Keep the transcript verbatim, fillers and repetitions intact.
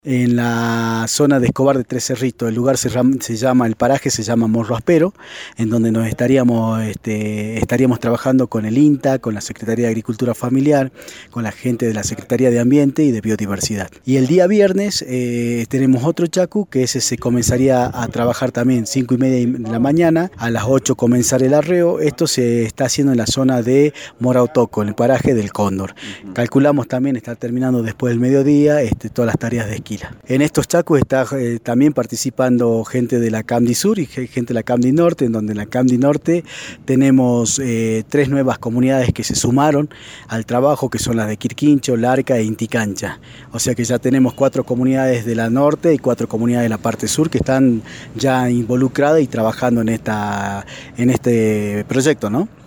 En la zona de Escobar de Tres Cerritos. El lugar se, se llama, el paraje se llama Morro Aspero, en donde nos estaríamos, este, estaríamos trabajando con el INTA, con la Secretaría de Agricultura Familiar, con la gente de la Secretaría de Ambiente y de Biodiversidad. Y el día viernes eh, tenemos otro chacu, que ese se comenzaría a trabajar también cinco y media de la mañana, a las ocho comenzar el arreo. Esto se está haciendo en la zona de Morautoco, en el paraje del Cóndor. Calculamos también estar terminando después del mediodía este, todas las tareas de esquí. En estos chacos está eh, también participando gente de la Camdi Sur y gente de la Camdi Norte, en donde en la Camdi Norte tenemos eh, tres nuevas comunidades que se sumaron al trabajo, que son las de Quirquincho, Larca e Inticancha. O sea que ya tenemos cuatro comunidades de la norte y cuatro comunidades de la parte sur que están ya involucradas y trabajando en, esta, en este proyecto, ¿no?